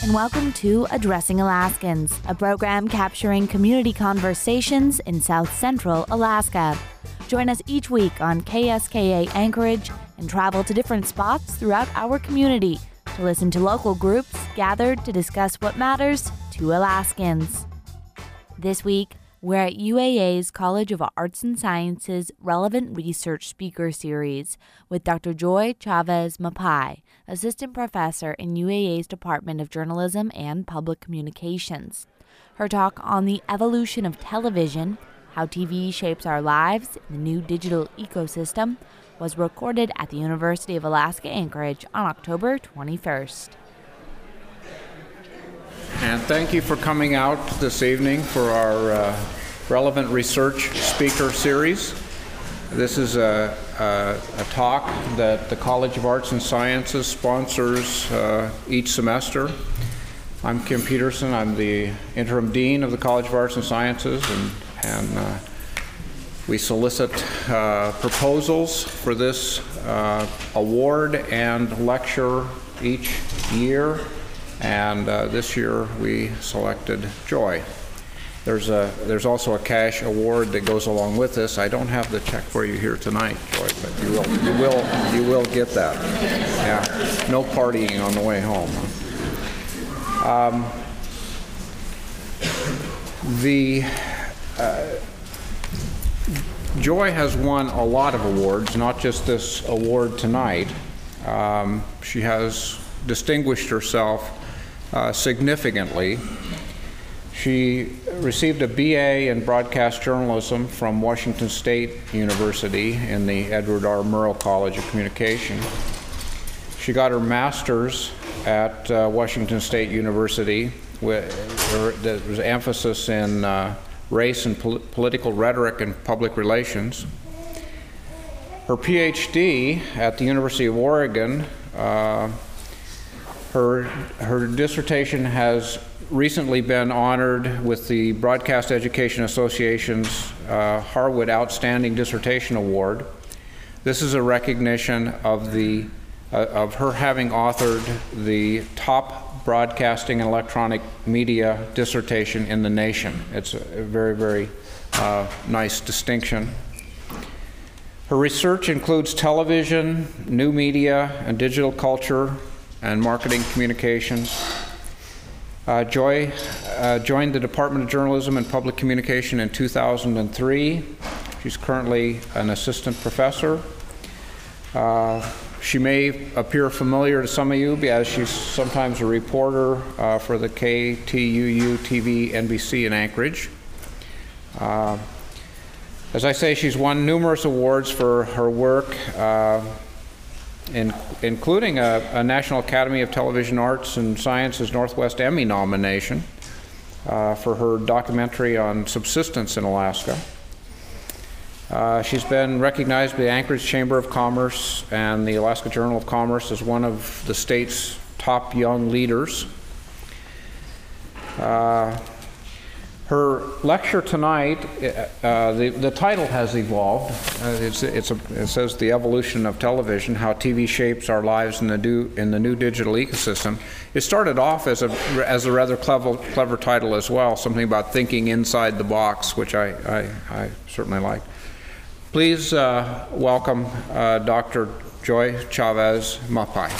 and welcome to Addressing Alaskans, a program capturing community conversations in South Central Alaska. Join us each week on KSKA Anchorage and travel to different spots throughout our community to listen to local groups gathered to discuss what matters to Alaskans. This week, we're at UAA's College of Arts and Sciences Relevant Research Speaker Series with Dr. Joy Chavez Mapai, Assistant Professor in UAA's Department of Journalism and Public Communications. Her talk on the evolution of television, how TV shapes our lives in the new digital ecosystem, was recorded at the University of Alaska Anchorage on October 21st. And thank you for coming out this evening for our Relevant Research Speaker Series. This is a talk that the College of Arts and Sciences sponsors each semester. I'm Kim Peterson. I'm the interim dean of the College of Arts and Sciences, and we solicit proposals for this award and lecture each year. And this year we selected Joy. There's also a cash award that goes along with this. I don't have the check for you here tonight, Joy, but you will get that. Yeah, no partying on the way home. Joy has won a lot of awards, not just this award tonight. She has distinguished herself significantly. She received a BA in broadcast journalism from Washington State University in the Edward R. Murrow College of Communication. She got her master's at Washington State University there was emphasis in race and political rhetoric and public relations. Her PhD at the University of Oregon, her dissertation has recently been honored with the Broadcast Education Association's Harwood Outstanding Dissertation Award. This is a recognition of her having authored the top broadcasting and electronic media dissertation in the nation. It's a very, very nice distinction. Her research includes television, new media, and digital culture, and marketing communications. Joy joined the Department of Journalism and Public Communication in 2003. She's currently an assistant professor. She may appear familiar to some of you as she's sometimes a reporter for the KTUU TV NBC in Anchorage. As I say, she's won numerous awards for her work, including a National Academy of Television Arts and Sciences Northwest Emmy nomination for her documentary on subsistence in Alaska. She's been recognized by the Anchorage Chamber of Commerce and the Alaska Journal of Commerce as one of the state's top young leaders. Her lecture tonight, the title has evolved. It says The Evolution of Television, How TV Shapes Our Lives in the New Digital Ecosystem. It started off as a rather clever title as well, something about thinking inside the box, which I certainly like. Please welcome Dr. Joy Chavez Mapai.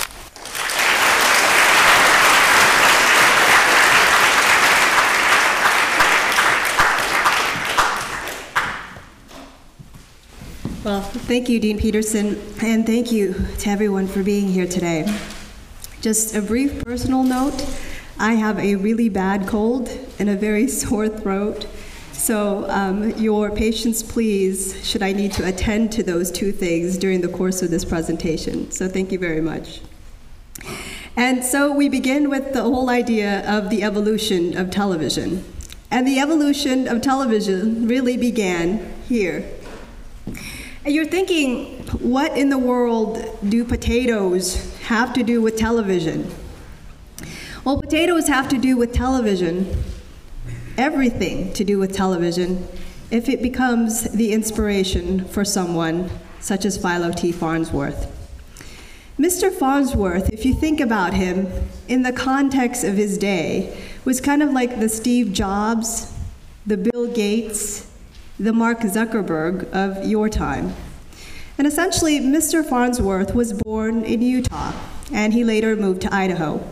Well, thank you, Dean Peterson, and thank you to everyone for being here today. Just a brief personal note, I have a really bad cold and a very sore throat, so your patience, please, should I need to attend to those two things during the course of this presentation. So thank you very much. And so we begin with the whole idea of the evolution of television. And the evolution of television really began here. And you're thinking, what in the world do potatoes have to do with television? Well, potatoes have to do with television, everything to do with television, if it becomes the inspiration for someone such as Philo T. Farnsworth. Mr. Farnsworth, if you think about him in the context of his day, was kind of like the Steve Jobs, the Bill Gates, the Mark Zuckerberg of your time. And essentially, Mr. Farnsworth was born in Utah, and he later moved to Idaho.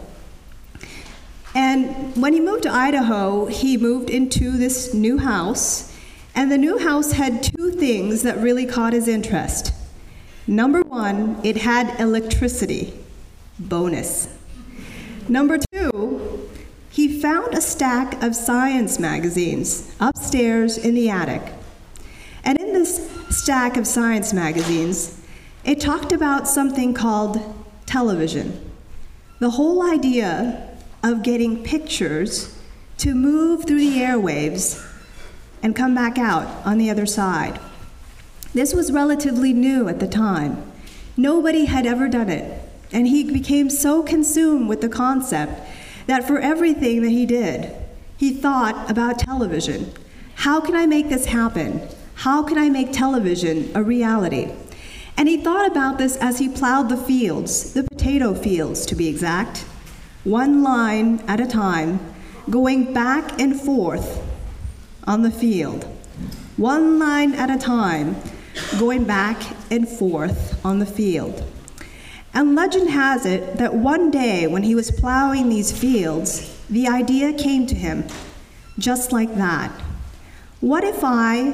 And when he moved to Idaho, he moved into this new house, and the new house had two things that really caught his interest. Number one, it had electricity. Bonus. Number two, he found a stack of science magazines upstairs in the attic. And in this stack of science magazines, it talked about something called television. The whole idea of getting pictures to move through the airwaves and come back out on the other side. This was relatively new at the time. Nobody had ever done it, and he became so consumed with the concept that for everything that he did, he thought about television. How can I make this happen? How can I make television a reality? And he thought about this as he plowed the fields, the potato fields to be exact, one line at a time, going back and forth on the field. One line at a time, going back and forth on the field. And legend has it that one day when he was plowing these fields, the idea came to him, just like that. What if I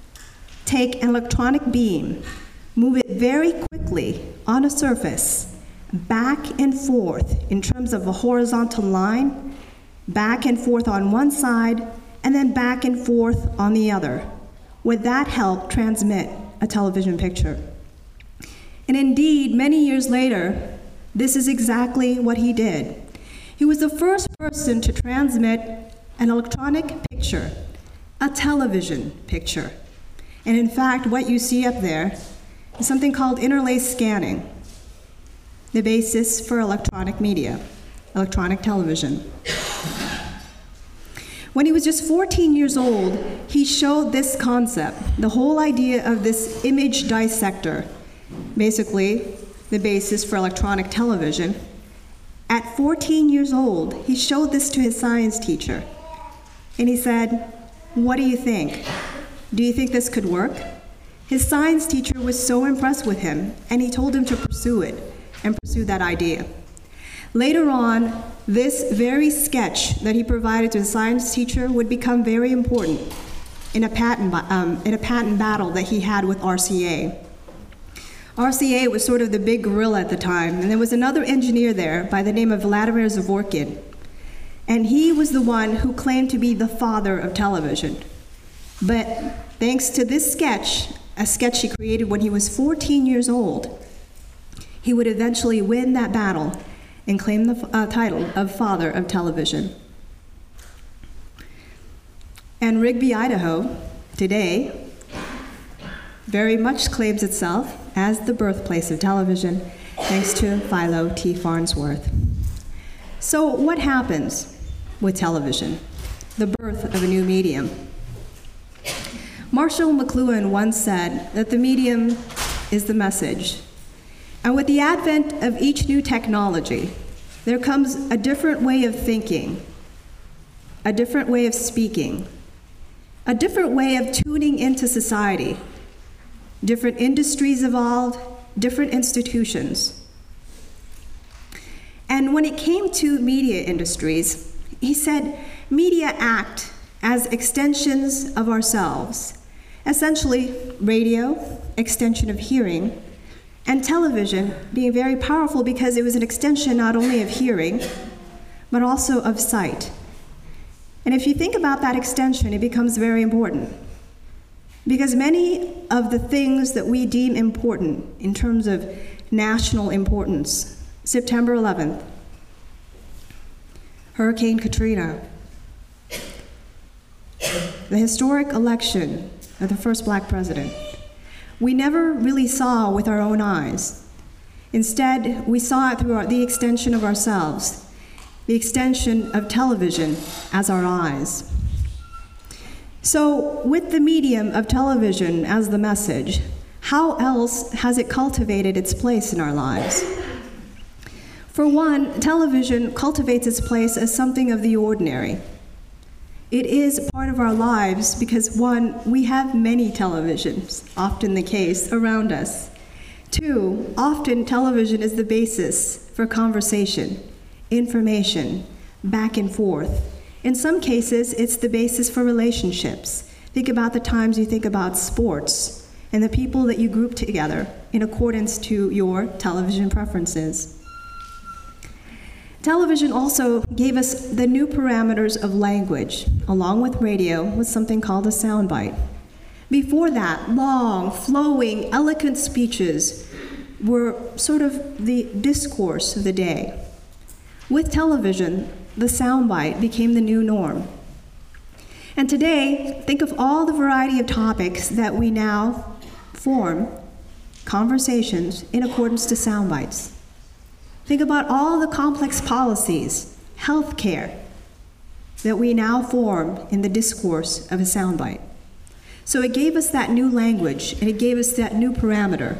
take an electronic beam, move it very quickly on a surface, back and forth in terms of a horizontal line, back and forth on one side, and then back and forth on the other? Would that help transmit a television picture? And indeed, many years later, this is exactly what he did. He was the first person to transmit an electronic picture, a television picture. And in fact, what you see up there is something called interlace scanning, the basis for electronic media, electronic television. When he was just 14 years old, he showed this concept, the whole idea of this image dissector, basically the basis for electronic television. At 14 years old, he showed this to his science teacher. And he said, "What do you think? Do you think this could work?" His science teacher was so impressed with him, and he told him to pursue it and pursue that idea. Later on, this very sketch that he provided to his science teacher would become very important in a patent battle that he had with RCA. RCA was sort of the big gorilla at the time, and there was another engineer there by the name of Vladimir Zavorykin, and he was the one who claimed to be the father of television. But thanks to this sketch, a sketch he created when he was 14 years old, he would eventually win that battle and claim the title of father of television. And Rigby, Idaho, today, very much claims itself as the birthplace of television, thanks to Philo T. Farnsworth. So what happens with television? The birth of a new medium. Marshall McLuhan once said that the medium is the message. And with the advent of each new technology, there comes a different way of thinking, a different way of speaking, a different way of tuning into society. Different industries evolved, different institutions. And when it came to media industries, he said, media act as extensions of ourselves. Essentially, radio, extension of hearing, and television being very powerful because it was an extension not only of hearing, but also of sight. And if you think about that extension, it becomes very important. Because many of the things that we deem important in terms of national importance, September 11th, Hurricane Katrina, the historic election of the first black president, we never really saw with our own eyes. Instead, we saw it through the extension of ourselves, the extension of television as our eyes. So, with the medium of television as the message, how else has it cultivated its place in our lives? For one, television cultivates its place as something of the ordinary. It is part of our lives because, one, we have many televisions, often the case, around us. Two, often television is the basis for conversation, information, back and forth. In some cases, it's the basis for relationships. Think about the times you think about sports and the people that you group together in accordance to your television preferences. Television also gave us the new parameters of language, along with radio, with something called a soundbite. Before that, long, flowing, eloquent speeches were sort of the discourse of the day. With television, the soundbite became the new norm. And today, think of all the variety of topics that we now form conversations in accordance to soundbites. Think about all the complex policies, healthcare, that we now form in the discourse of a soundbite. So it gave us that new language, and it gave us that new parameter.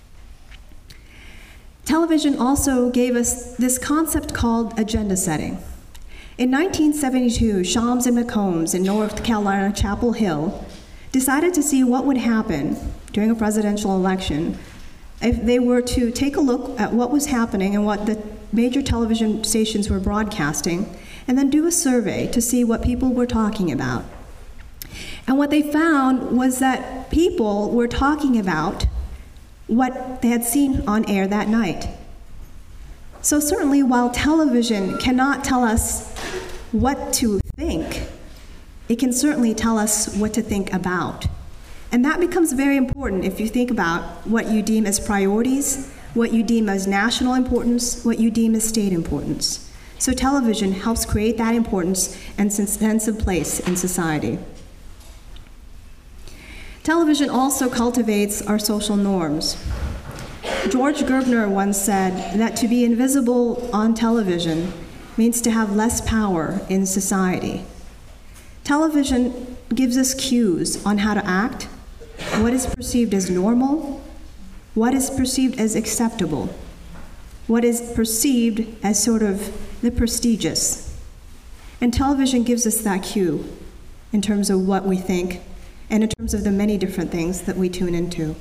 Television also gave us this concept called agenda setting. In 1972, Shams and McCombs in North Carolina, Chapel Hill, decided to see what would happen during a presidential election if they were to take a look at what was happening and what the major television stations were broadcasting, and then do a survey to see what people were talking about. And what they found was that people were talking about what they had seen on air that night. So certainly, while television cannot tell us what to think, it can certainly tell us what to think about. And that becomes very important if you think about what you deem as priorities, what you deem as national importance, what you deem as state importance. So television helps create that importance and sense of place in society. Television also cultivates our social norms. George Gerbner once said that to be invisible on television means to have less power in society. Television gives us cues on how to act, what is perceived as normal, what is perceived as acceptable, what is perceived as sort of the prestigious. And television gives us that cue in terms of what we think and in terms of the many different things that we tune into.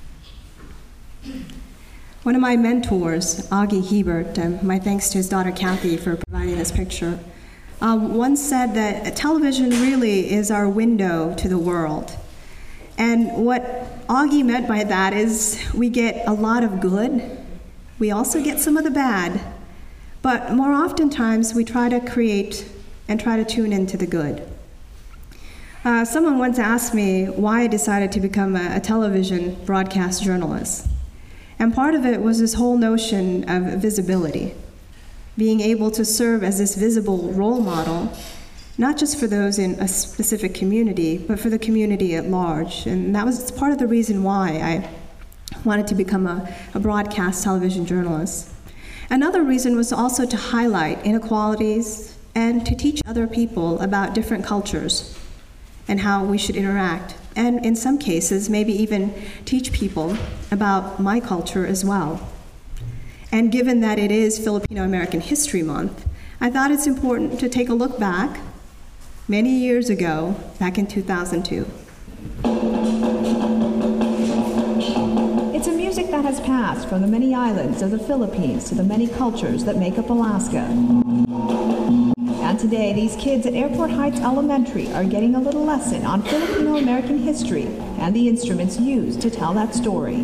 One of my mentors, Augie Hebert, and my thanks to his daughter Kathy for providing this picture, once said that television really is our window to the world. And what Augie meant by that is we get a lot of good, we also get some of the bad, but more oftentimes we try to create and try to tune into the good. Someone once asked me why I decided to become a television broadcast journalist. And part of it was this whole notion of visibility, being able to serve as this visible role model, not just for those in a specific community, but for the community at large. And that was part of the reason why I wanted to become a broadcast television journalist. Another reason was also to highlight inequalities and to teach other people about different cultures and how we should interact. And in some cases, maybe even teach people about my culture as well. And given that it is Filipino American History Month, I thought it's important to take a look back many years ago, back in 2002. It's a music that has passed from the many islands of the Philippines to the many cultures that make up Alaska. And today, these kids at Airport Heights Elementary are getting a little lesson on Filipino American history and the instruments used to tell that story.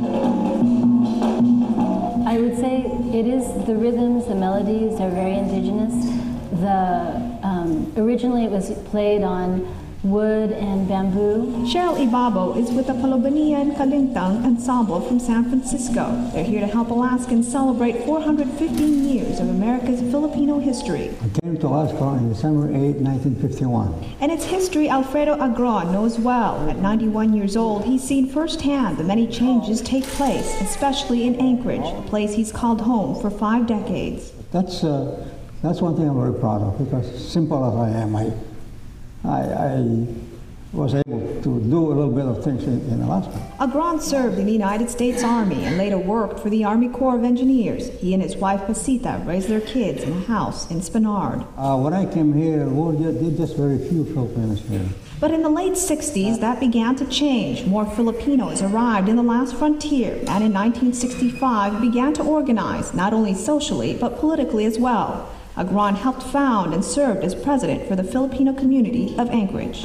I would say it is the rhythms, the melodies are very indigenous. Originally it was played on wood and bamboo. Cheryl Ibabo is with the Palobanian Kalintang Ensemble from San Francisco. They're here to help Alaskans celebrate 415 years of America's Filipino history. I came to Alaska on December 8, 1951. And its history Alfredo Agron knows well. At 91 years old, he's seen firsthand the many changes take place, especially in Anchorage, a place he's called home for 5 decades. That's one thing I'm very proud of, because simple as I am, I was able to do a little bit of things in Alaska. Agron served in the United States Army and later worked for the Army Corps of Engineers. He and his wife Pasita raised their kids in a house in Spanard. When I came here, there were just very few Filipinos here. But in the late 60s, that began to change. More Filipinos arrived in the last frontier, and in 1965 began to organize, not only socially, but politically as well. Agron helped found and served as president for the Filipino community of Anchorage.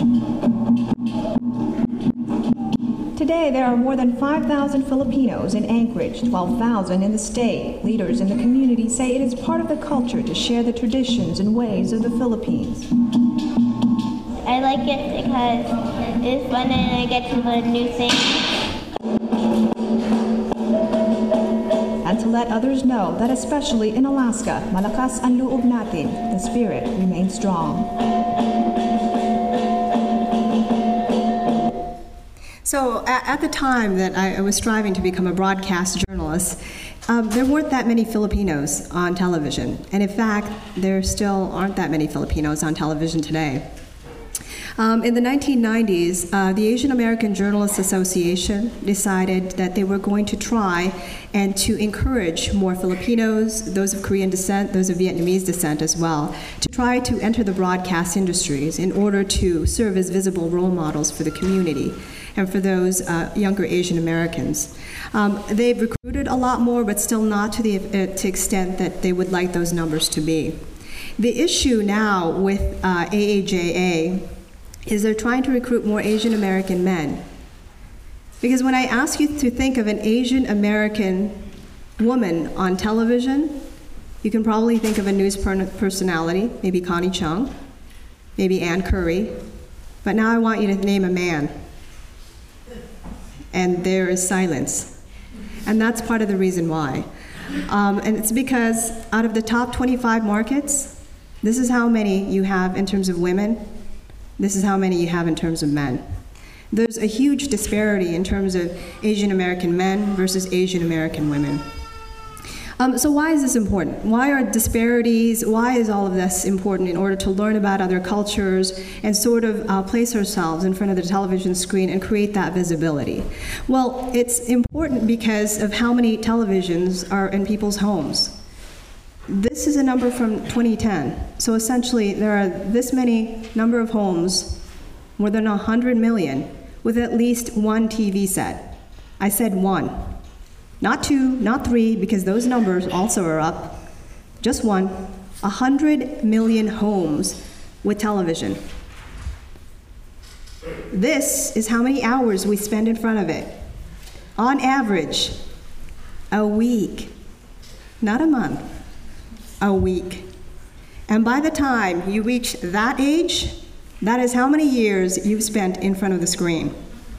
Today, there are more than 5,000 Filipinos in Anchorage, 12,000 in the state. Leaders in the community say it is part of the culture to share the traditions and ways of the Philippines. I like it because it's fun and I get to learn new things. And to let others know that especially in Alaska, malakas ang loob natin, the spirit remains strong. So at the time that I was striving to become a broadcast journalist, there weren't that many Filipinos on television. And in fact, there still aren't that many Filipinos on television today. In the 1990s, the Asian American Journalists Association decided that they were going to try and to encourage more Filipinos, those of Korean descent, those of Vietnamese descent as well, to try to enter the broadcast industries in order to serve as visible role models for the community and for those younger Asian Americans. They've recruited a lot more, but still not to the extent that they would like those numbers to be. The issue now with AAJA is they're trying to recruit more Asian American men. Because when I ask you to think of an Asian American woman on television, you can probably think of a news personality, maybe Connie Chung, maybe Ann Curry, but now I want you to name a man. And there is silence. And that's part of the reason why. And it's because out of the top 25 markets, this is how many you have in terms of women. This is how many you have in terms of men. There's a huge disparity in terms of Asian American men versus Asian American women. So why is this important? Why are disparities, why is all of this important in order to learn about other cultures and sort of place ourselves in front of the television screen and create that visibility? Well, it's important because of how many televisions are in people's homes. This is a number from 2010. So essentially, there are this many number of homes, more than 100 million, with at least one TV set. I said one. Not two, not three, because those numbers also are up. Just one. 100 million homes with television. This is how many hours we spend in front of it. On average, a week. Not a month. A week. And by the time you reach that age, that is how many years you've spent in front of the screen.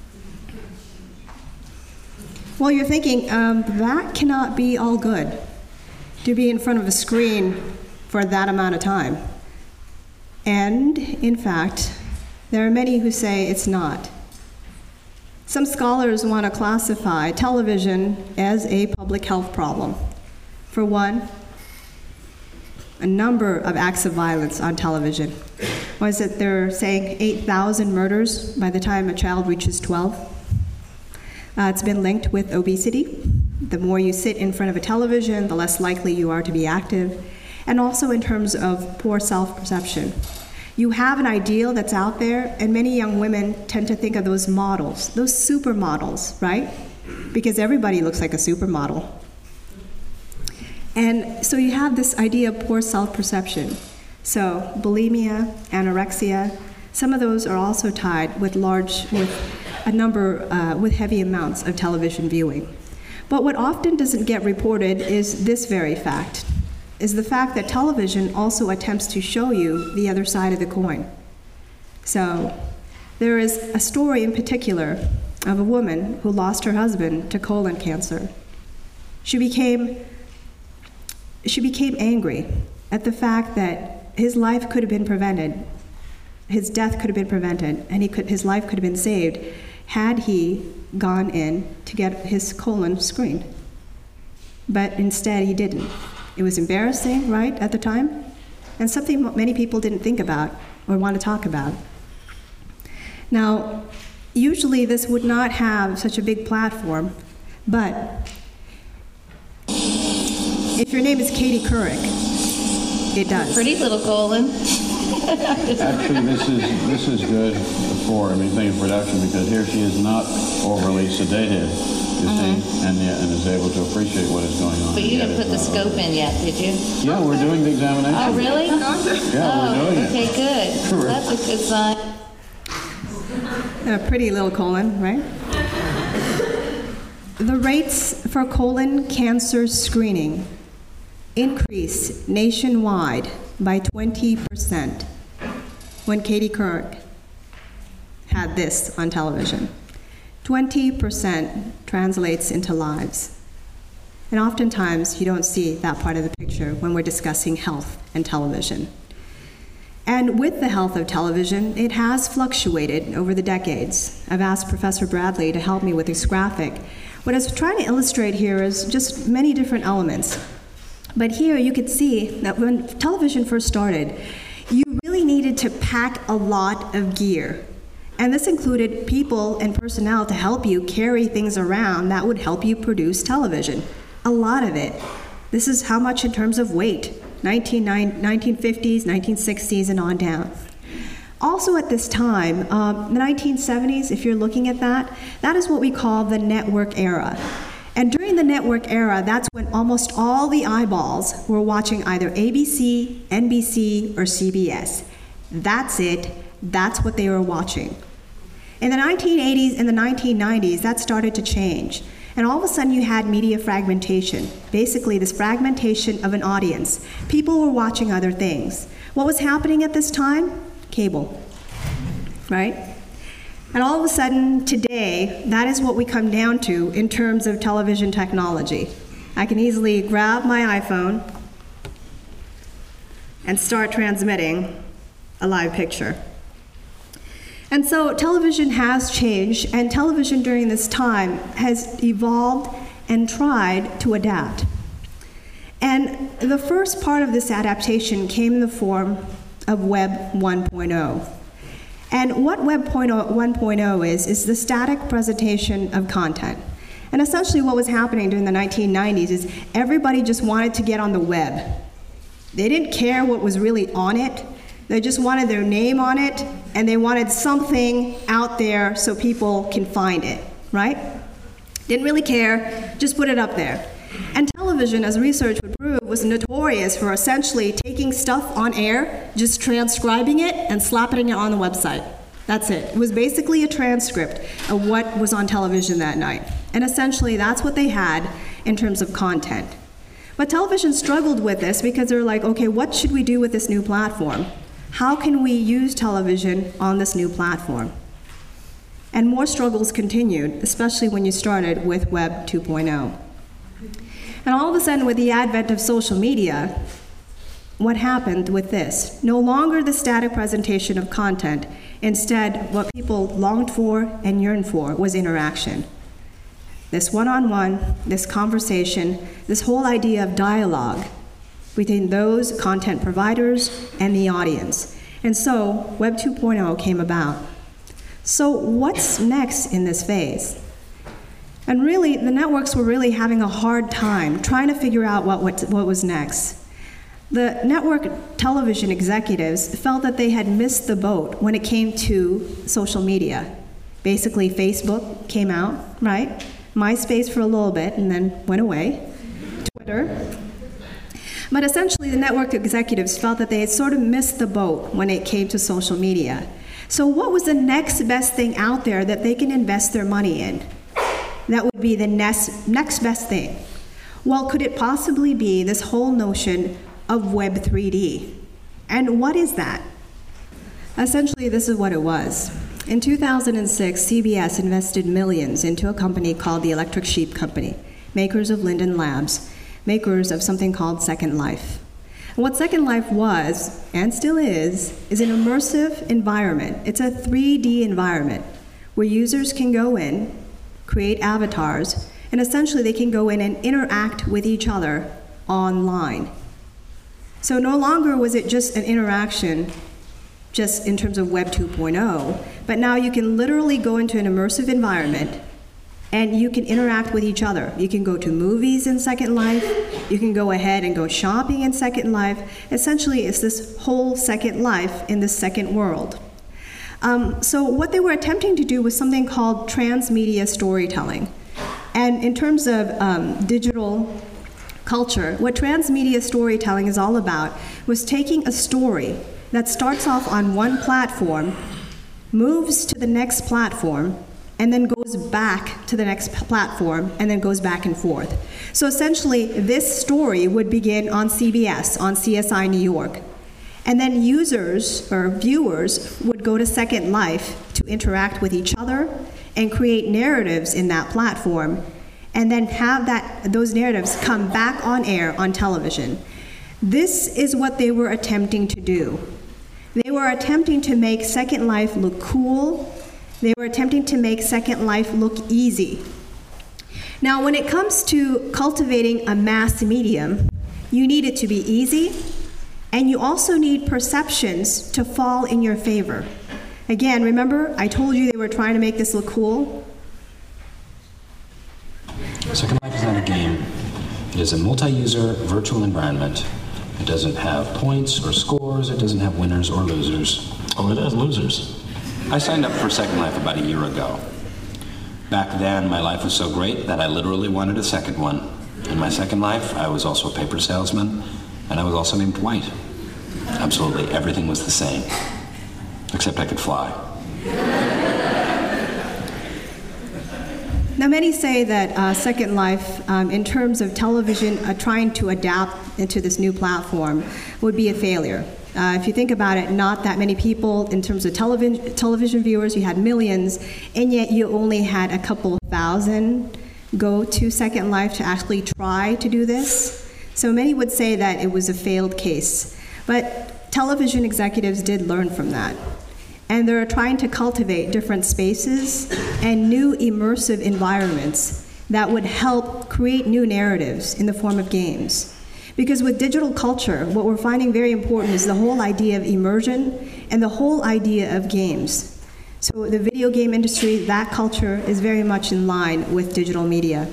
Well, you're thinking, that cannot be all good, to be in front of a screen for that amount of time. And, in fact, there are many who say it's not. Some scholars want to classify television as a public health problem. For one, a number of acts of violence on television. Was it they're saying 8,000 murders by the time a child reaches 12? It's been linked with obesity. The more you sit in front of a television, the less likely you are to be active. And also in terms of poor self-perception. You have an ideal that's out there, and many young women tend to think of those models, those supermodels, right? Because everybody looks like a supermodel. And so you have this idea of poor self-perception. So bulimia, anorexia, some of those are also tied with heavy amounts of television viewing. But what often doesn't get reported is this very fact, is the fact that television also attempts to show you the other side of the coin. So there is a story in particular of a woman who lost her husband to colon cancer. She became angry at the fact that his life could have been prevented, his death could have been prevented, and his life could have been saved had he gone in to get his colon screened. But instead, he didn't. It was embarrassing, right, at the time, and something many people didn't think about or want to talk about. Now, usually this would not have such a big platform, but if your name is Katie Couric, it does. Pretty little colon. Actually, this is good for anything in production, because here she is not overly sedated, you see, and is able to appreciate what is going on. But you didn't put the scope in yet, did you? Yeah, we're doing the examination. Oh, really? Yeah, we're doing okay, it. good. Sure. That's a good sign. A pretty little colon, right? The rates for colon cancer screening increased nationwide by 20% when Katie Couric had this on television. 20% translates into lives. And oftentimes you don't see that part of the picture when we're discussing health and television. And with the health of television, it has fluctuated over the decades. I've asked Professor Bradley to help me with this graphic. What I was trying to illustrate here is just many different elements. But here you could see that when television first started, you really needed to pack a lot of gear. And this included people and personnel to help you carry things around that would help you produce television. A lot of it. This is how much in terms of weight. 1950s, 1960s, and on down. Also at this time, the 1970s, if you're looking at that, that is what we call the network era. And during the network era, that's when almost all the eyeballs were watching either ABC, NBC, or CBS. That's it. That's what they were watching. In the 1980s and the 1990s, that started to change. And all of a sudden you had media fragmentation, basically this fragmentation of an audience. People were watching other things. What was happening at this time? Cable, right? And all of a sudden today, that is what we come down to in terms of television technology. I can easily grab my iPhone and start transmitting a live picture. And so television has changed, and television during this time has evolved and tried to adapt. And the first part of this adaptation came in the form of Web 1.0. And what Web 1.0 is the static presentation of content. And essentially what was happening during the 1990s is everybody just wanted to get on the web. They didn't care what was really on it. They just wanted their name on it, and they wanted something out there so people can find it, right? Didn't really care, just put it up there. And television, as research would prove, was notorious for essentially taking stuff on air, just transcribing it, and slapping it on the website. That's it. It was basically a transcript of what was on television that night. And essentially, that's what they had in terms of content. But television struggled with this because they were like, okay, what should we do with this new platform? How can we use television on this new platform? And more struggles continued, especially when you started with Web 2.0. And all of a sudden, with the advent of social media, what happened with this? No longer the static presentation of content. Instead, what people longed for and yearned for was interaction. This one-on-one, this conversation, this whole idea of dialogue between those content providers and the audience. And so Web 2.0 came about. So what's next in this phase? And really, the networks were really having a hard time trying to figure out what was next. The network television executives felt that they had missed the boat when it came to social media. Basically, Facebook came out, right? MySpace for a little bit and then went away. Twitter. But essentially, the network executives felt that they had sort of missed the boat when it came to social media. So what was the next best thing out there that they can invest their money in? That would be the next best thing. Well, could it possibly be this whole notion of Web 3D? And what is that? Essentially, this is what it was. In 2006, CBS invested millions into a company called the Electric Sheep Company, makers of Linden Labs, makers of something called Second Life. And what Second Life was, and still is an immersive environment. It's a 3D environment where users can go in, create avatars, and essentially they can go in and interact with each other online. So no longer was it just an interaction just in terms of Web 2.0, but now you can literally go into an immersive environment and you can interact with each other. You can go to movies in Second Life. You can go ahead and go shopping in Second Life. Essentially, it's this whole Second Life in this second world. So what they were attempting to do was something called transmedia storytelling. And in terms of digital culture, what transmedia storytelling is all about was taking a story that starts off on one platform, moves to the next platform, and then goes back to the next platform, and then goes back and forth. So essentially, this story would begin on CBS, on CSI New York. And then users or viewers would go to Second Life to interact with each other and create narratives in that platform, and then have those narratives come back on air on television. This is what they were attempting to do. They were attempting to make Second Life look cool. They were attempting to make Second Life look easy. Now, when it comes to cultivating a mass medium, you need it to be easy, and you also need perceptions to fall in your favor. Again, remember, I told you they were trying to make this look cool? Second Life is not a game. It is a multi-user virtual environment. It doesn't have points or scores. It doesn't have winners or losers. Oh, it has losers. I signed up for Second Life about a year ago. Back then, my life was so great that I literally wanted a second one. In my second life, I was also a paper salesman, and I was also named Dwight. Absolutely everything was the same, except I could fly. Now, many say that Second Life, in terms of television trying to adapt into this new platform, would be a failure. If you think about it, not that many people, in terms of television viewers, you had millions, and yet you only had a couple thousand go to Second Life to actually try to do this. So many would say that it was a failed case. But television executives did learn from that. And they're trying to cultivate different spaces and new immersive environments that would help create new narratives in the form of games. Because with digital culture, what we're finding very important is the whole idea of immersion and the whole idea of games. So the video game industry, that culture is very much in line with digital media.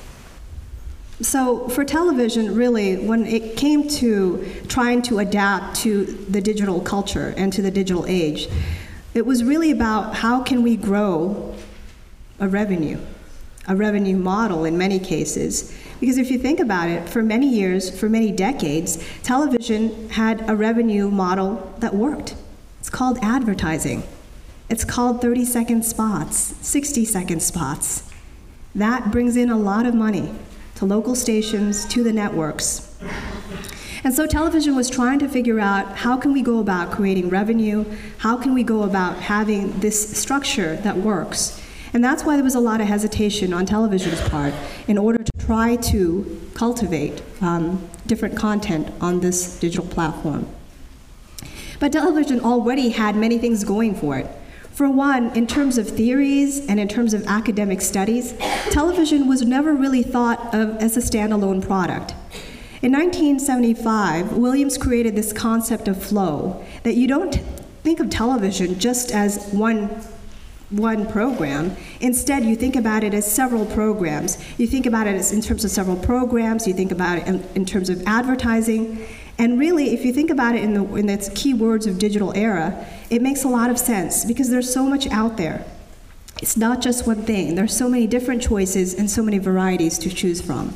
So for television, really, when it came to trying to adapt to the digital culture and to the digital age, it was really about how can we grow a revenue model in many cases. Because if you think about it, for many years, for many decades, television had a revenue model that worked. It's called advertising. It's called 30-second spots, 60-second spots. That brings in a lot of money to local stations, to the networks. And so television was trying to figure out how can we go about creating revenue, how can we go about having this structure that works. And that's why there was a lot of hesitation on television's part in order to try to cultivate different content on this digital platform. But television already had many things going for it. For one, in terms of theories and in terms of academic studies, television was never really thought of as a standalone product. In 1975, Williams created this concept of flow, that you don't think of television just as one program. Instead, you think about it as several programs. You think about it as in terms of several programs. You think about it in terms of advertising. And really, if you think about it in its key words of digital era, it makes a lot of sense because there's so much out there. It's not just one thing. There's so many different choices and so many varieties to choose from.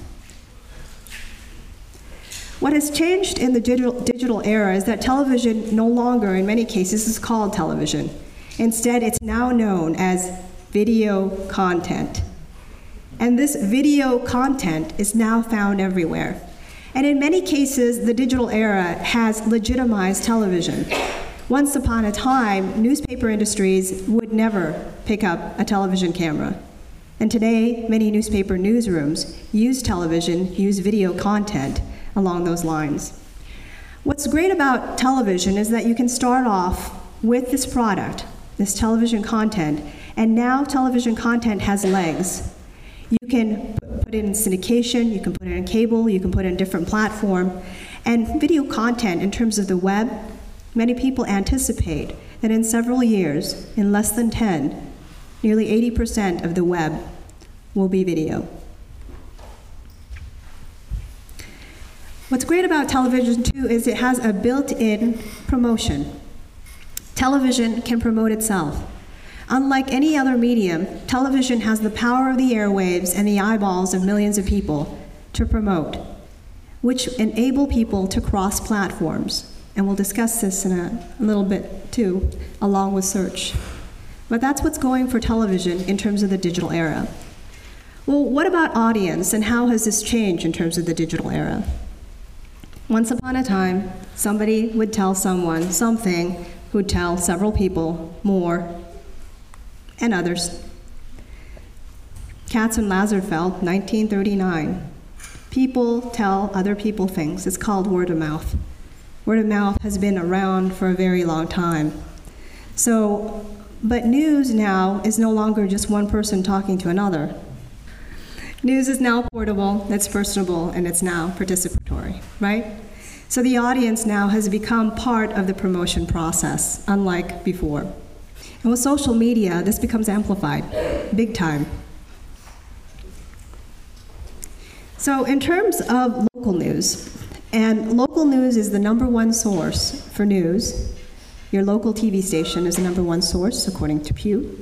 What has changed in the digital era is that television no longer, in many cases, is called television. Instead, it's now known as video content. And this video content is now found everywhere. And in many cases, the digital era has legitimized television. Once upon a time, newspaper industries would never pick up a television camera. And today, many newspaper newsrooms use television, use video content along those lines. What's great about television is that you can start off with this product, this television content, and now television content has legs. You can put it in syndication, you can put it in cable, you can put it in a different platform. And video content, in terms of the web, many people anticipate that in several years, in less than 10, nearly 80% of the web will be video. What's great about television, too, is it has a built-in promotion. Television can promote itself. Unlike any other medium, television has the power of the airwaves and the eyeballs of millions of people to promote, which enable people to cross platforms. And we'll discuss this in a little bit, too, along with search. But that's what's going for television in terms of the digital era. Well, what about audience, and how has this changed in terms of the digital era? Once upon a time, somebody would tell someone something, who'd tell several people more, and others. Katz and Lazarsfeld, 1939. People tell other people things. It's called word of mouth. Word of mouth has been around for a very long time. But news now is no longer just one person talking to another. News is now portable, it's personable, and it's now participatory, right? So the audience now has become part of the promotion process, unlike before. And with social media, this becomes amplified, big time. So in terms of local news, and local news is the #1 source for news. Your local TV station is the #1 source, according to Pew.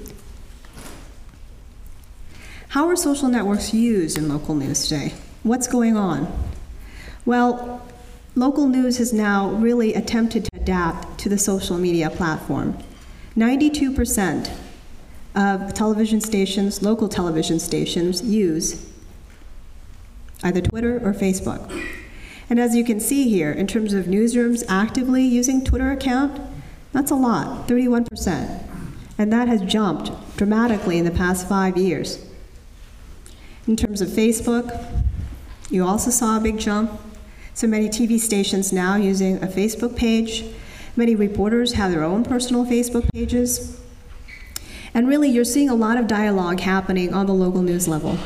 How are social networks used in local news today? What's going on? Well, local news has now really attempted to adapt to the social media platform. 92% of television stations, local television stations, use either Twitter or Facebook. And as you can see here, in terms of newsrooms actively using Twitter account, that's a lot, 31%. And that has jumped dramatically in the past 5 years. In terms of Facebook, you also saw a big jump. So many TV stations now using a Facebook page. Many reporters have their own personal Facebook pages. And really, you're seeing a lot of dialogue happening on the local news level.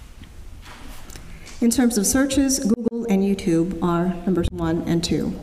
In terms of searches, Google and YouTube are numbers 1 and 2.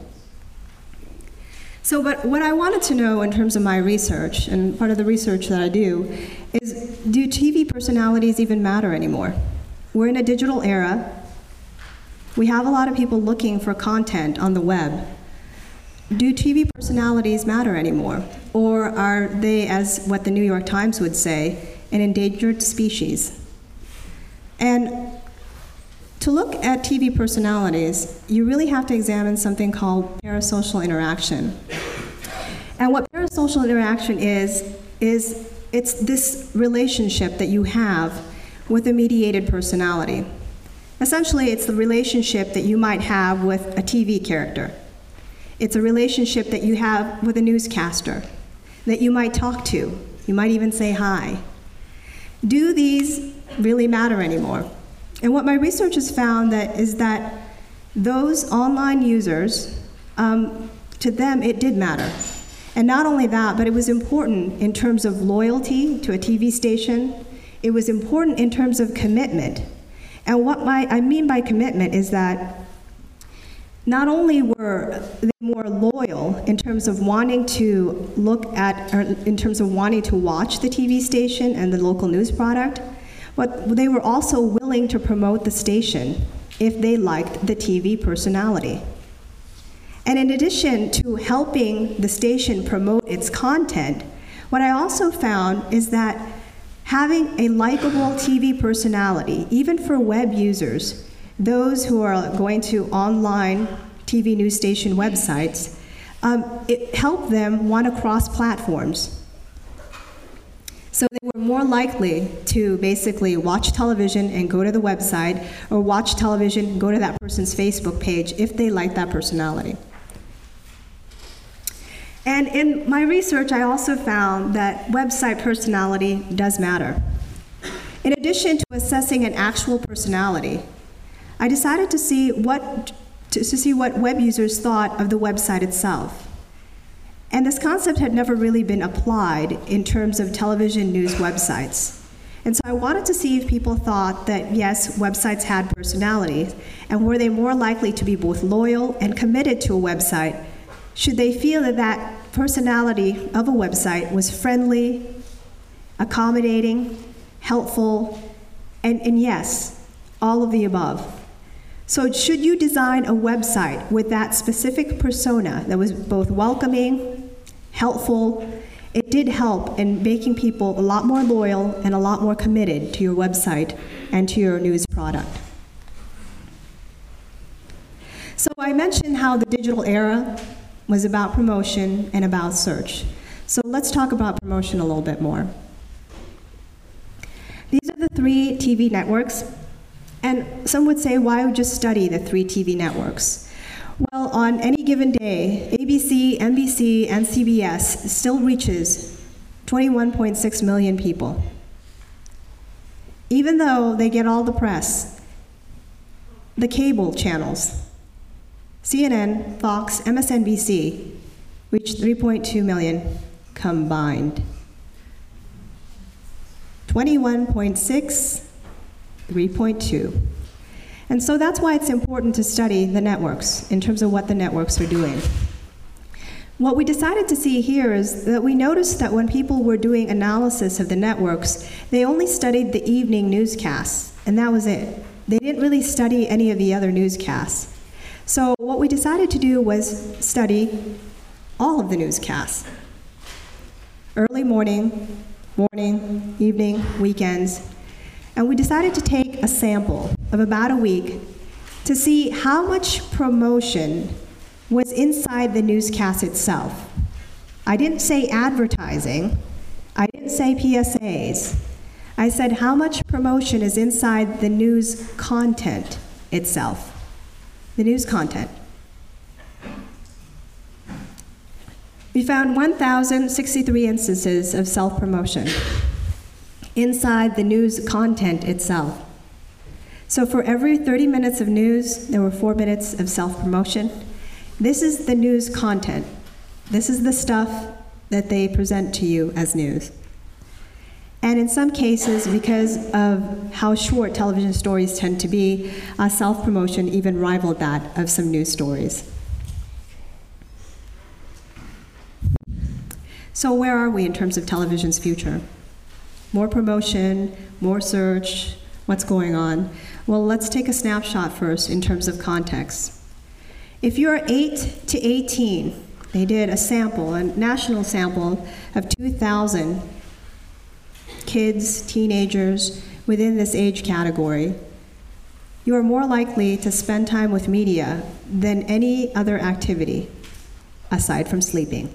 So, but what I wanted to know in terms of my research, and part of the research that I do TV personalities even matter anymore? We're in a digital era. We have a lot of people looking for content on the web. Do TV personalities matter anymore? Or are they, as what the New York Times would say, an endangered species? And to look at TV personalities, you really have to examine something called parasocial interaction. And what parasocial interaction is it's this relationship that you have with a mediated personality. Essentially, it's the relationship that you might have with a TV character. It's a relationship that you have with a newscaster, that you might talk to. You might even say hi. Do these really matter anymore? And what my research has found is that those online users, to them, it did matter. And not only that, but it was important in terms of loyalty to a TV station. It was important in terms of commitment. And what I mean by commitment is that not only were they more loyal in terms of wanting to look at, or in terms of wanting to watch the TV station and the local news product, but they were also willing to promote the station if they liked the TV personality. And in addition to helping the station promote its content, what I also found is that having a likable TV personality, even for web users, those who are going to online TV news station websites, it helped them want to cross platforms. So they were more likely to basically watch television and go to the website, or watch television, go to that person's Facebook page if they like that personality. And in my research, I also found that website personality does matter. In addition to assessing an actual personality, I decided to see what web users thought of the website itself. And this concept had never really been applied in terms of television news websites. And so I wanted to see if people thought that, yes, websites had personalities, and were they more likely to be both loyal and committed to a website, should they feel that personality of a website was friendly, accommodating, helpful, and yes, all of the above. So should you design a website with that specific persona that was both welcoming, helpful, it did help in making people a lot more loyal and a lot more committed to your website and to your news product. So I mentioned how the digital era was about promotion and about search. So let's talk about promotion a little bit more. These are the 3 TV networks, and some would say, why would you study the 3 TV networks? Well, on any given day, ABC, NBC, and CBS still reaches 21.6 million people. Even though they get all the press, the cable channels, CNN, Fox, MSNBC, reach 3.2 million combined. 21.6, 3.2. And so that's why it's important to study the networks in terms of what the networks are doing. What we decided to see here is that we noticed that when people were doing analysis of the networks, they only studied the evening newscasts, and that was it. They didn't really study any of the other newscasts. So what we decided to do was study all of the newscasts. Early morning, evening, weekends. And we decided to take a sample of about a week to see how much promotion was inside the newscast itself. I didn't say advertising. I didn't say PSAs. I said how much promotion is inside the news content itself. The news content. We found 1,063 instances of self-promotion inside the news content itself. So for every 30 minutes of news, there were 4 minutes of self-promotion. This is the news content. This is the stuff that they present to you as news. And in some cases, because of how short television stories tend to be, self-promotion even rivaled that of some news stories. So where are we in terms of television's future? More promotion, more search, what's going on? Well, let's take a snapshot first in terms of context. If you're 8 to 18, they did a sample, a national sample of 2,000 kids, teenagers within this age category. You are more likely to spend time with media than any other activity, aside from sleeping.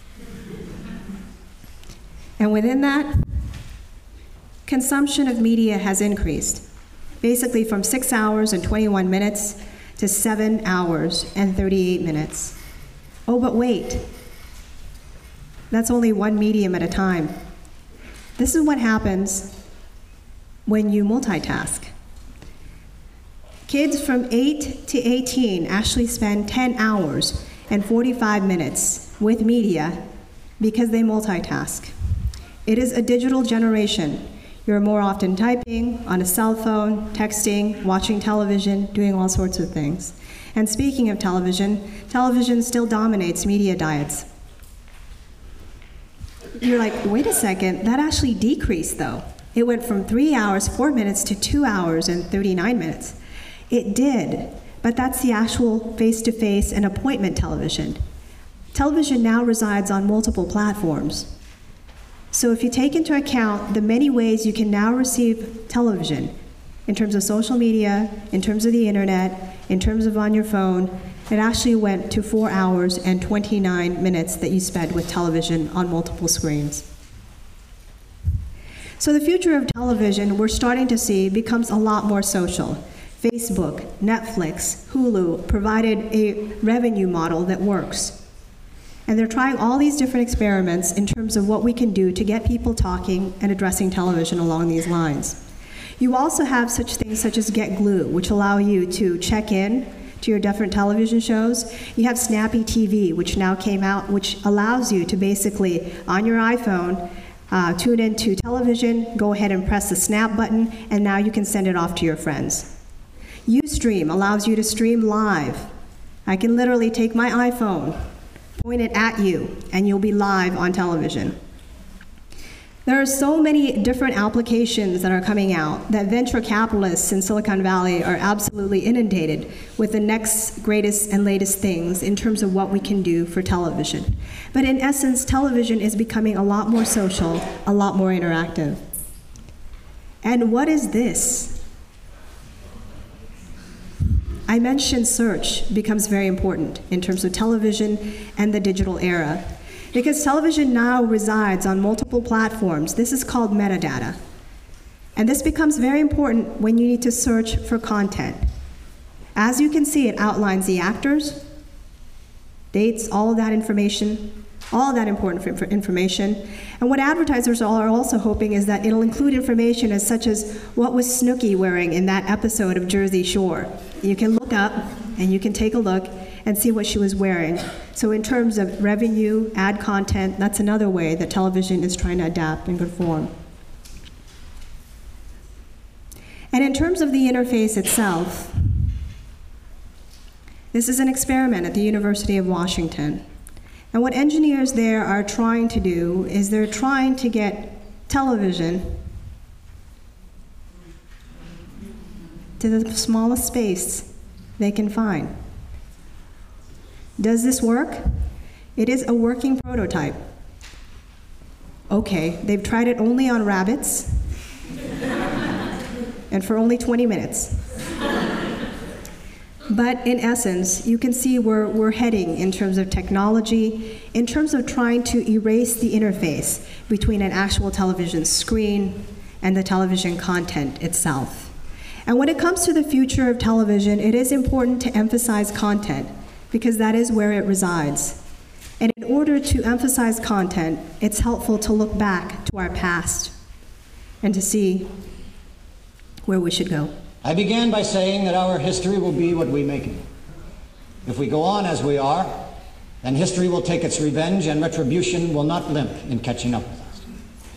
And within that, consumption of media has increased, basically from 6 hours and 21 minutes to 7 hours and 38 minutes. Oh, but wait, that's only one medium at a time. This is what happens when you multitask. Kids from 8 to 18 actually spend 10 hours and 45 minutes with media because they multitask. It is a digital generation. You're more often typing, on a cell phone, texting, watching television, doing all sorts of things. And speaking of television, television still dominates media diets. You're like, wait a second, that actually decreased though. It went from 3 hours, 4 minutes to 2 hours and 39 minutes. It did, but that's the actual face-to-face and appointment television. Television now resides on multiple platforms. So if you take into account the many ways you can now receive television, in terms of social media, in terms of the internet, in terms of on your phone, it actually went to 4 hours and 29 minutes that you spent with television on multiple screens. So the future of television, we're starting to see, becomes a lot more social. Facebook, Netflix, Hulu provided a revenue model that works. And they're trying all these different experiments in terms of what we can do to get people talking and addressing television along these lines. You also have such things such as Get Glue, which allow you to check in to your different television shows. You have Snappy TV, which now came out, which allows you to basically, on your iPhone, tune into television, go ahead and press the snap button, and now you can send it off to your friends. Ustream allows you to stream live. I can literally take my iPhone, pointed at you, and you'll be live on television. There are so many different applications that are coming out that venture capitalists in Silicon Valley are absolutely inundated with the next greatest and latest things in terms of what we can do for television. But in essence, television is becoming a lot more social, a lot more interactive. And what is this? I mentioned search becomes very important in terms of television and the digital era. Because television now resides on multiple platforms, this is called metadata. And this becomes very important when you need to search for content. As you can see, it outlines the actors, dates, all of that information, all of that important information. And what advertisers are also hoping is that it'll include information as such as what was Snooki wearing in that episode of Jersey Shore. You can look up and you can take a look and see what she was wearing. So in terms of revenue, ad content, that's another way that television is trying to adapt and conform. And in terms of the interface itself, this is an experiment at the University of Washington. And what engineers there are trying to do is they're trying to get television to the smallest space they can find. Does this work? It is a working prototype. Okay, they've tried it only on rabbits and for only 20 minutes. But in essence, you can see where we're heading in terms of technology, in terms of trying to erase the interface between an actual television screen and the television content itself. And when it comes to the future of television, it is important to emphasize content, because that is where it resides. And in order to emphasize content, it's helpful to look back to our past and to see where we should go. I began by saying that our history will be what we make it. If we go on as we are, then history will take its revenge and retribution will not limp in catching up with us.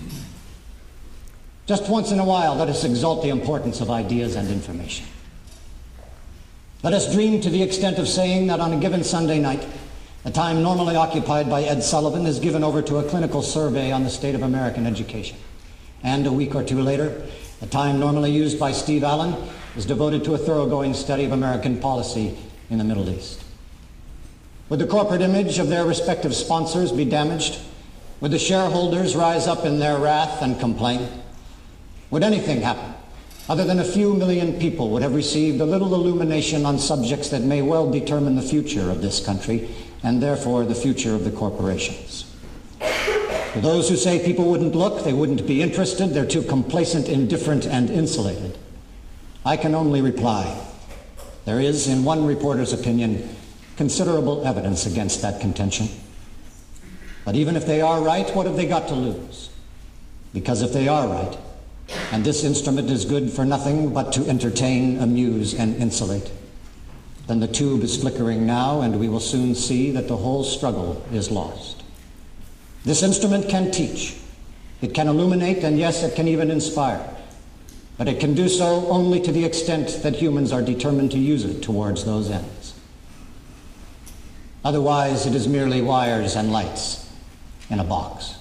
Just once in a while, let us exalt the importance of ideas and information. Let us dream to the extent of saying that on a given Sunday night, the time normally occupied by Ed Sullivan is given over to a clinical survey on the state of American education. And a week or two later, the time normally used by Steve Allen is devoted to a thoroughgoing study of American policy in the Middle East. Would the corporate image of their respective sponsors be damaged? Would the shareholders rise up in their wrath and complain? Would anything happen other than a few million people would have received a little illumination on subjects that may well determine the future of this country and therefore the future of the corporations? For those who say people wouldn't look, they wouldn't be interested, they're too complacent, indifferent, and insulated, I can only reply, there is, in one reporter's opinion, considerable evidence against that contention. But even if they are right, what have they got to lose? Because if they are right, and this instrument is good for nothing but to entertain, amuse, and insulate, then the tube is flickering now, and we will soon see that the whole struggle is lost. This instrument can teach, it can illuminate, and yes, it can even inspire. But it can do so only to the extent that humans are determined to use it towards those ends. Otherwise, it is merely wires and lights in a box.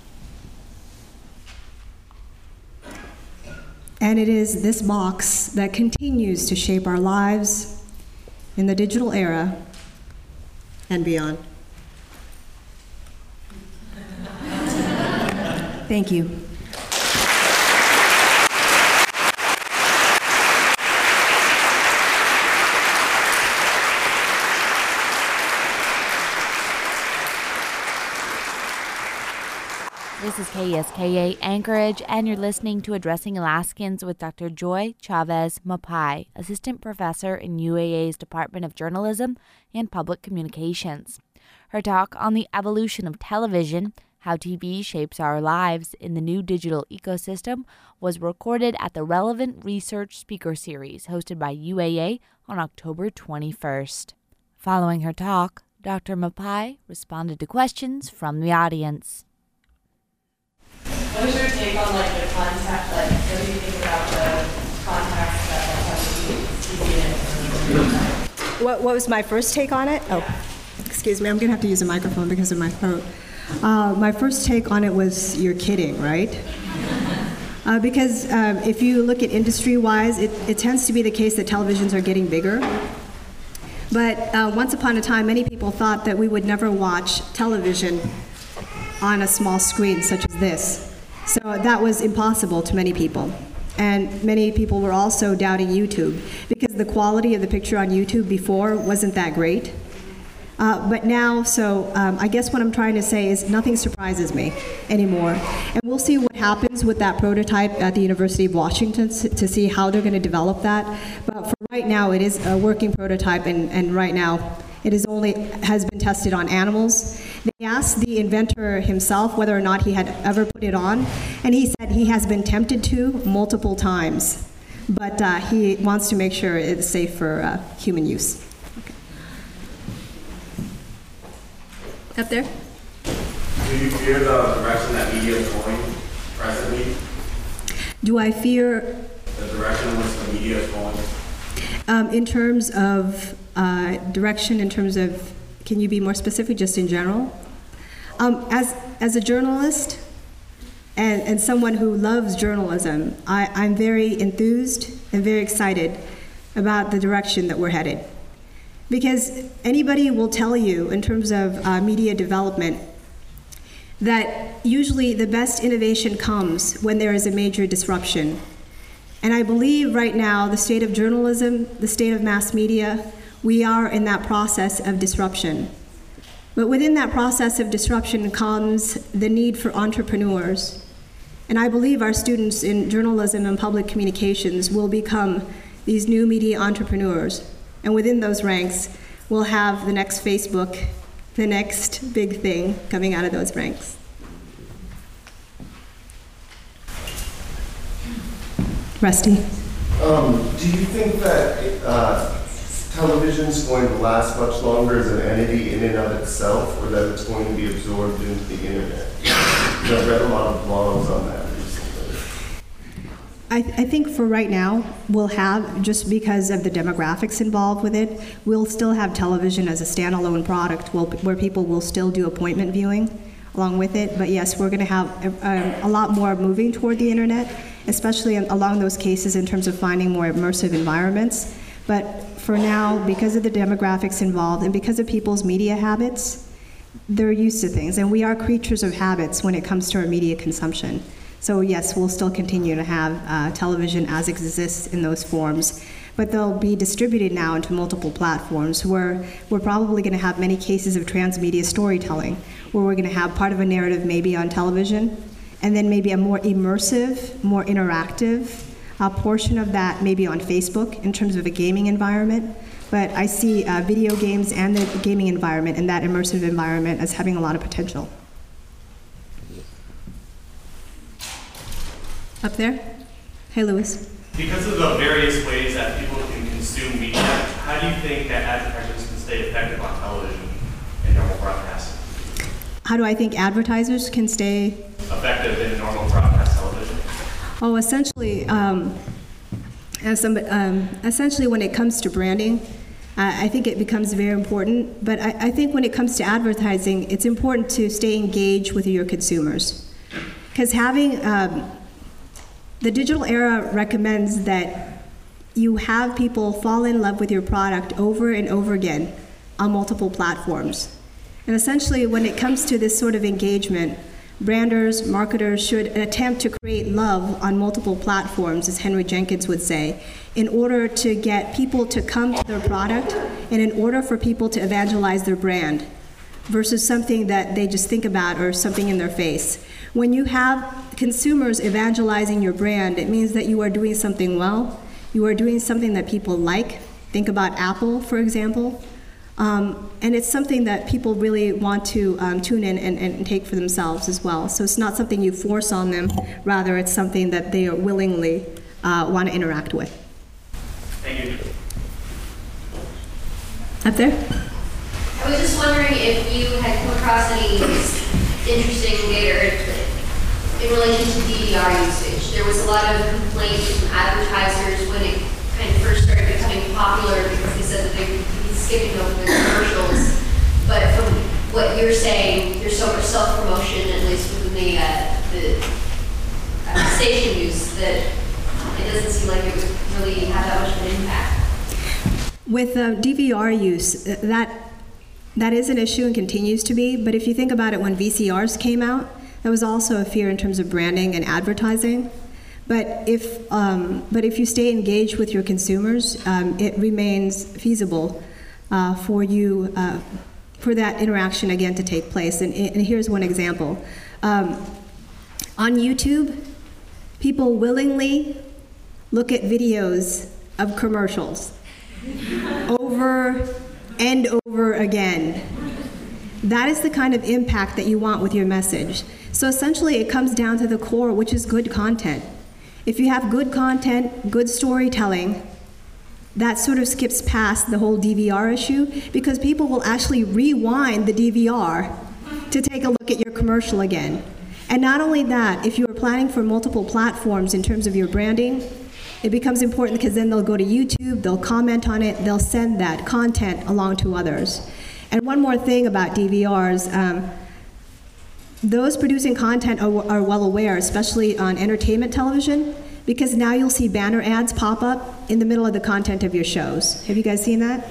And it is this box that continues to shape our lives in the digital era and beyond. Thank you. This is KSKA Anchorage, and you're listening to Addressing Alaskans with Dr. Joy Chavez Mapai, Assistant Professor in UAA's Department of Journalism and Public Communications. Her talk on the evolution of television, how TV shapes our lives in the new digital ecosystem, was recorded at the Relevant Research Speaker Series hosted by UAA on October 21st. Following her talk, Dr. Mapai responded to questions from the audience. What is your take on the contact, what do you think about the contacts that have to be TV and What was my first take on it? Yeah. Oh, excuse Excuse me, I'm going to have to use a microphone because of my throat. My first take on it was, you're kidding, right? Because if you look at industry-wise, it tends to be the case that televisions are getting bigger. But once upon a time, many people thought that we would never watch television on a small screen such as this. So that was impossible to many people. And many people were also doubting YouTube because the quality of the picture on YouTube before wasn't that great. But now, I guess what I'm trying to say is nothing surprises me anymore. And we'll see what happens with that prototype at the University of Washington to see how they're going to develop that. But for right now, it is a working prototype, and right now, it has been tested on animals. They asked the inventor himself whether or not he had ever put it on, and he said he has been tempted to multiple times, but he wants to make sure it's safe for human use. Okay. Up there? Do you fear the direction that media is going presently? Do I fear the direction in which the media is going? In terms of direction, in terms of, can you be more specific, just in general? As a journalist and someone who loves journalism, I'm very enthused and very excited about the direction that we're headed. Because anybody will tell you, in terms of media development, that usually the best innovation comes when there is a major disruption. And I believe right now, the state of journalism, the state of mass media, we are in that process of disruption. But within that process of disruption comes the need for entrepreneurs. And I believe our students in journalism and public communications will become these new media entrepreneurs. And within those ranks, we'll have the next Facebook, the next big thing coming out of those ranks. Rusty. Do you think that television's going to last much longer as an entity in and of itself, or that it's going to be absorbed into the internet? I've read a lot of blogs on that recently. I think for right now, we'll have, just because of the demographics involved with it, we'll still have television as a standalone product where people will still do appointment viewing along with it. But yes, we're going to have a lot more moving toward the internet, especially along those cases in terms of finding more immersive environments. But for now, because of the demographics involved and because of people's media habits, they're used to things. And we are creatures of habits when it comes to our media consumption. So yes, we'll still continue to have television as exists in those forms. But they'll be distributed now into multiple platforms where we're probably going to have many cases of transmedia storytelling, where we're going to have part of a narrative maybe on television, and then maybe a more immersive, more interactive portion of that maybe on Facebook in terms of a gaming environment. But I see video games and the gaming environment and that immersive environment as having a lot of potential. Up there? Hey, Louis. Because of the various ways that people can consume media, how do you think that advertisers can stay effective on television and normal broadcasting? How do I think advertisers can stay effective in normal broadcast television? Oh, essentially, essentially when it comes to branding, I think it becomes very important. But I think when it comes to advertising, it's important to stay engaged with your consumers. Because having, the digital era recommends that you have people fall in love with your product over and over again on multiple platforms. And essentially, when it comes to this sort of engagement, branders, marketers should attempt to create love on multiple platforms, as Henry Jenkins would say, in order to get people to come to their product and in order for people to evangelize their brand versus something that they just think about or something in their face. When you have consumers evangelizing your brand, it means that you are doing something well. You are doing something that people like. Think about Apple, for example. And it's something that people really want to tune in and take for themselves as well. So it's not something you force on them, rather it's something that they willingly want to interact with. Thank you. Up there? I was just wondering if you had come across any interesting data in relation to DVR usage. There was a lot of complaints from advertisers when it kind of first started becoming popular because they said that they would be skipping over the commercials. But but from what you're saying, there's so much self-promotion, at least within the station use, that it doesn't seem like it would really have that much of an impact. With DVR use, that is an issue and continues to be, but if you think about it, when VCRs came out, there was also a fear in terms of branding and advertising. But if you stay engaged with your consumers, it remains feasible for you, for that interaction again to take place. And here's one example. On YouTube, people willingly look at videos of commercials over and over again. That is the kind of impact that you want with your message. So essentially it comes down to the core, which is good content. If you have good content, good storytelling, that sort of skips past the whole DVR issue, because people will actually rewind the DVR to take a look at your commercial again. And not only that, if you are planning for multiple platforms in terms of your branding, it becomes important because then they'll go to YouTube, they'll comment on it, they'll send that content along to others. And one more thing about DVRs, those producing content are well aware, especially on entertainment television, because now you'll see banner ads pop up in the middle of the content of your shows. Have you guys seen that?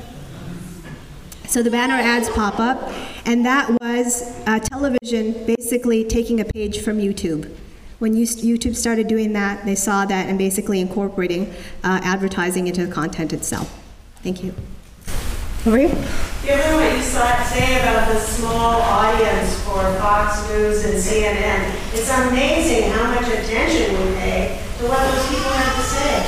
So the banner ads pop up, and that was television basically taking a page from YouTube. When YouTube started doing that, they saw that and basically incorporating advertising into the content itself. Thank you. Over here. Given what you say about the small audience for Fox News and CNN, it's amazing how much attention we pay to what those people have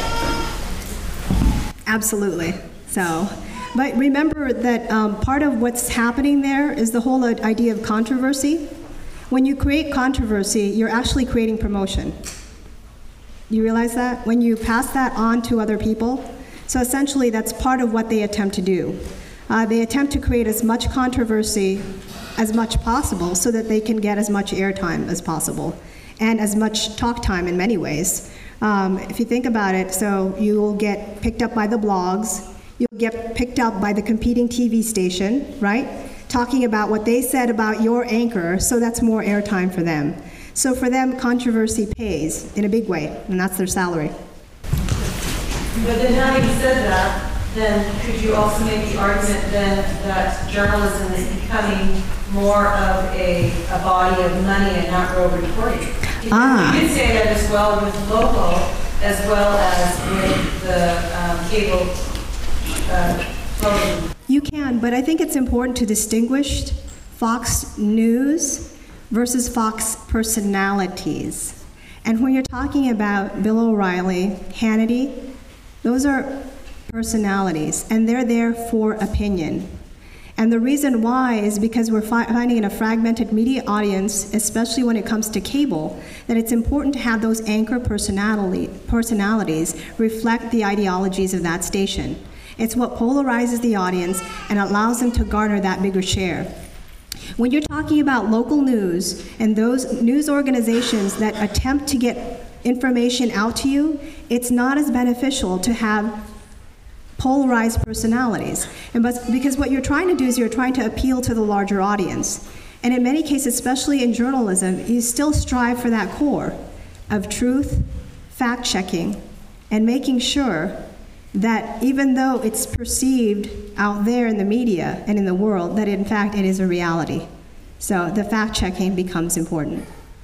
to say. Absolutely. So, but remember that part of what's happening there is the whole idea of controversy. When you create controversy, you're actually creating promotion. You realize that? When you pass that on to other people, so essentially that's part of what they attempt to do. They attempt to create as much controversy as much possible so that they can get as much airtime as possible and as much talk time in many ways. If you think about it, so you'll get picked up by the blogs, you'll get picked up by the competing TV station, right? Talking about what they said about your anchor, so that's more airtime for them. So for them, controversy pays in a big way, and that's their salary. But then having said that, then could you also make the argument then that journalism is becoming more of a body of money and not real reporting? You could say that as well with local as well as with the cable television. You can, but I think it's important to distinguish Fox News versus Fox personalities. And when you're talking about Bill O'Reilly, Hannity, those are personalities, and they're there for opinion. And the reason why is because we're finding in a fragmented media audience, especially when it comes to cable, that it's important to have those anchor personalities reflect the ideologies of that station. It's what polarizes the audience and allows them to garner that bigger share. When you're talking about local news and those news organizations that attempt to get information out to you, it's not as beneficial to have polarized personalities. Because what you're trying to do is you're trying to appeal to the larger audience. And in many cases, especially in journalism, you still strive for that core of truth, fact-checking, and making sure that even though it's perceived out there in the media and in the world, that in fact it is a reality. So the fact-checking becomes important.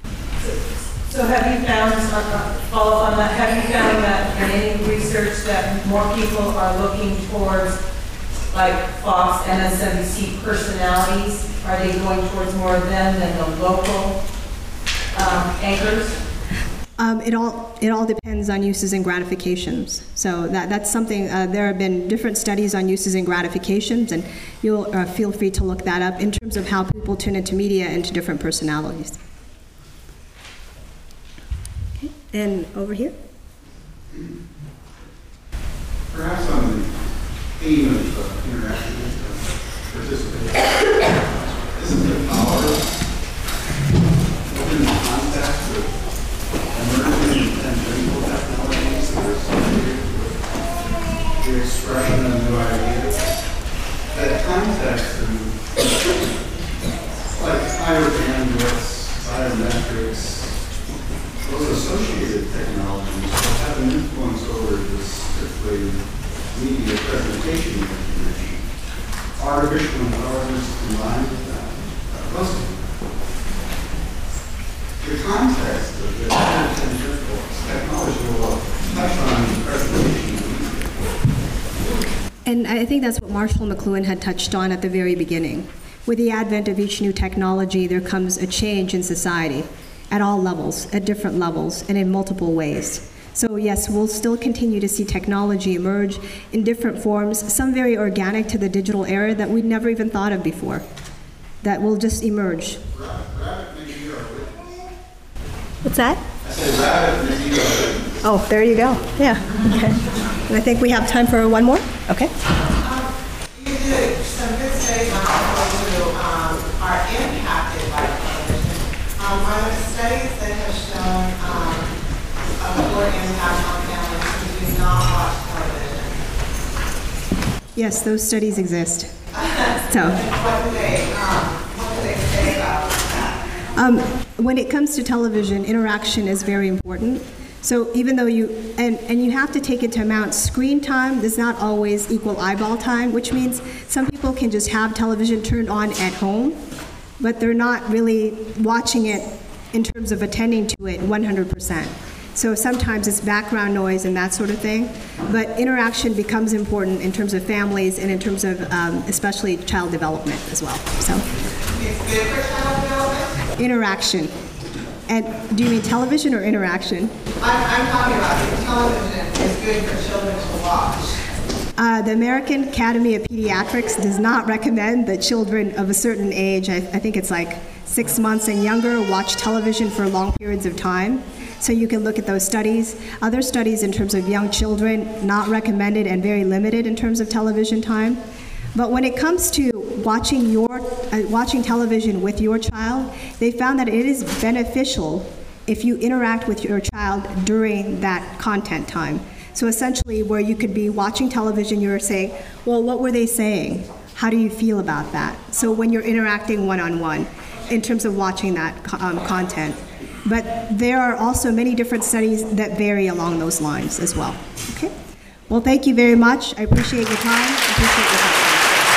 So have you found, follow up on that, have you found that in any research that more people are looking towards like Fox, MSNBC personalities? Are they going towards more of them than the local anchors? It all depends on uses and gratifications. So that's something, there have been different studies on uses and gratifications, and you'll feel free to look that up in terms of how people tune into media and to different personalities. Okay. And over here. Perhaps on the theme of interactive participation, isn't the power within the context of emerging and tangential technologies that are associated with the expression of new ideas? That context and higher bandwidths, biometrics, those associated technologies will have an influence over this typically media presentation information. Artificial intelligence combined with that. The context of the technology will touch on presentation. And I think that's what Marshall McLuhan had touched on at the very beginning. With the advent of each new technology, there comes a change in society at all levels, at different levels, and in multiple ways. So yes, we'll still continue to see technology emerge in different forms, some very organic to the digital era that we'd never even thought of before, that will just emerge. What's that? I said rabbit, maybe Oh, there you go. Yeah. Okay. And I think we have time for one more. Okay. You did some good studies on people who are impacted by television. Are there studies that have shown a poor impact on families who do not watch television? Yes, those studies exist. So. What do they say about that? When it comes to television, interaction is very important. So even though and you have to take into account screen time does not always equal eyeball time, which means some people can just have television turned on at home, but they're not really watching it in terms of attending to it 100%. So sometimes it's background noise and that sort of thing, but interaction becomes important in terms of families and in terms of especially child development as well. So. It's good for child development? Interaction. And do you mean television or interaction? I'm talking about if television is good for children to watch. The American Academy of Pediatrics does not recommend that children of a certain age, I think it's like 6 months and younger, watch television for long periods of time. So you can look at those studies. Other studies in terms of young children, not recommended and very limited in terms of television time. But when it comes to watching television with your child, they found that it is beneficial if you interact with your child during that content time. So essentially, where you could be watching television, you're saying, well, what were they saying? How do you feel about that? So when you're interacting one-on-one in terms of watching that content. But there are also many different studies that vary along those lines as well. Okay? Well, thank you very much. I appreciate your time. I appreciate your time.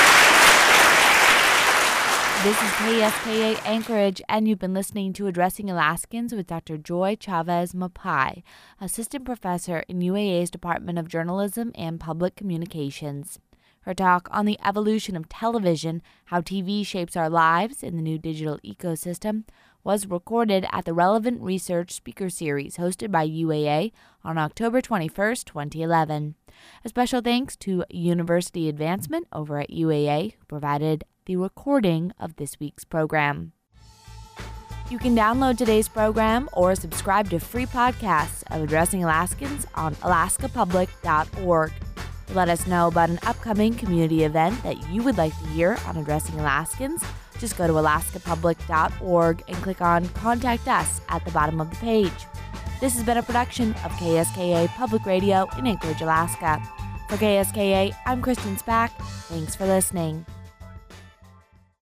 This is KSKA Anchorage, and you've been listening to Addressing Alaskans with Dr. Joy Chavez Mapai, Assistant Professor in UAA's Department of Journalism and Public Communications. Her talk on the evolution of television, how TV shapes our lives in the new digital ecosystem, was recorded at the Relevant Research Speaker Series hosted by UAA on October 21st, 2011. A special thanks to University Advancement over at UAA, who provided the recording of this week's program. You can download today's program or subscribe to free podcasts of Addressing Alaskans on alaskapublic.org. Let us know about an upcoming community event that you would like to hear on Addressing Alaskans. Just go to alaskapublic.org and click on Contact Us at the bottom of the page. This has been a production of KSKA Public Radio in Anchorage, Alaska. For KSKA, I'm Kristen Spack. Thanks for listening.